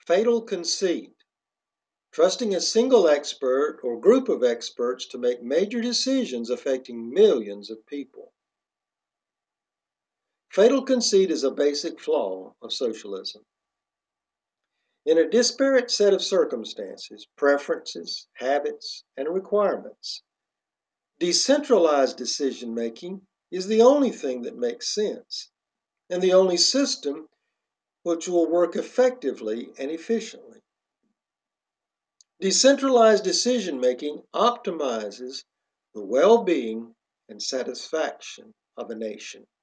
Fatal conceit, trusting a single expert or group of experts to make major decisions affecting millions of people. Fatal conceit is a basic flaw of socialism. In a disparate set of circumstances, preferences, habits, and requirements, decentralized decision making is the only thing that makes sense, and the only system which will work effectively and efficiently. Decentralized decision making optimizes the well being and satisfaction of a nation.